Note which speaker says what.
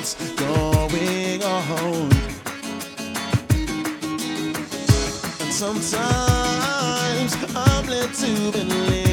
Speaker 1: what's going on. And sometimes I'm led to believe